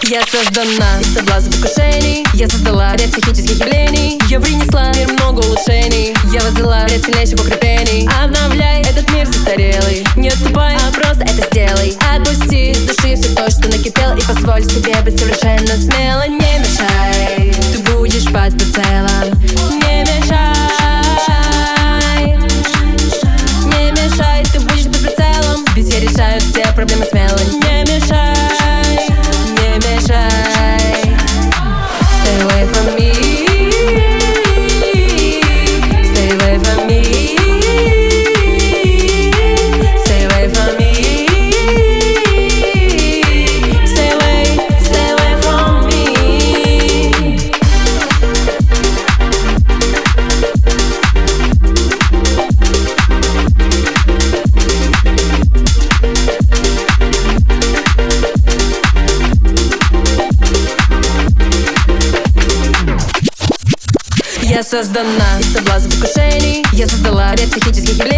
Я создана из соблазна покушений. Я создала ряд психических явлений. Я принесла в мир много улучшений. Я воздала ряд сильнейших укреплений. Обновляй этот мир застарелый. Не отступай, а просто это сделай. Отпусти из души все то, что накипело, и позволь себе быть совершенно смело. Не мешай, ты будешь под прицелом. Не мешай, не мешай, ты будешь под прицелом. Ведь я решаю все проблемы смело. Не мешай, не мешай. Stay away from me. Stay away from me. Stay away from me. Stay away from me. Я создана из соблазна покушений. Я создала ряд психических явлений.